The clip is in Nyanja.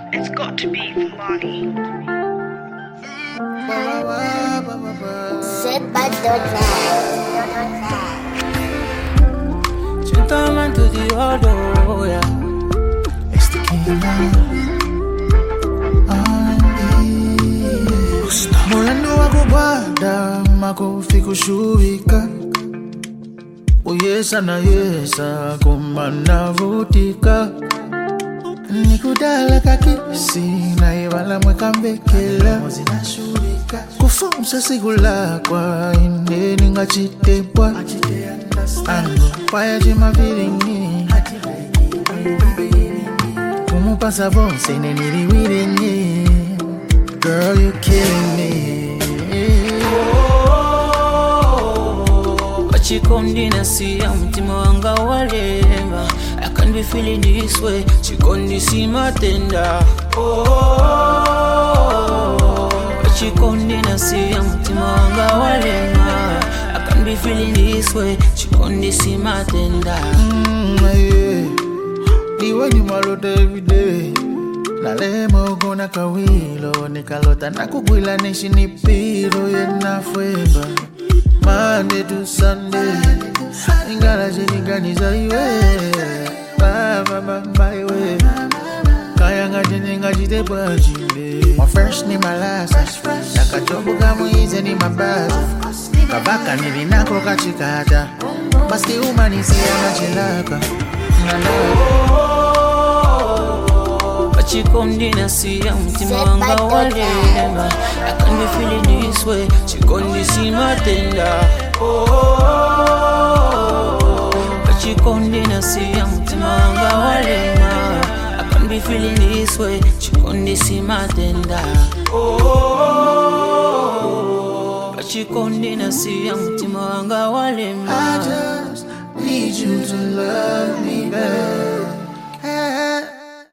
It's got to be from Barney. Said by Gentleman to the order, yeah. It's the king Mulando wako bada makofi kushuika Uyesa na yesa kumana vutika Nikudala kakisi na iwala mweka mbekela Kufumsa sigula kwa indeni nga chitebwa Ango kwaya jima viringi Kumupasa vonse neniri wiringi Girl, you're killing me. Chikondi nasiya mtima wanga walenga. I can't be feeling this way. Chikondi si matenda. Chikondi nasiya mtima wanga walenga. I can't be feeling this way. Chikondi si matenda. Diwe ni malota every day. Nalemo gona kawilo nikalota nakugwila nishi nipiro yena fweba Monday to Sunday ingala jeniganiza iwe Baba iwe Kaya ngajini ngajite bajile My first ni my last Nakachobu kamuize ni mabasa Kabaka nilinako kachikata Basti umanisi ya nachilaka Chikondi nasiya mtima wanga walenga I can't be feeling this way Chikondi si matenda Chikondi nasiya mtima wanga walenga I can't be feeling this way Chikondi si matenda Chikondi nasiya mtima wanga walenga I just need you to love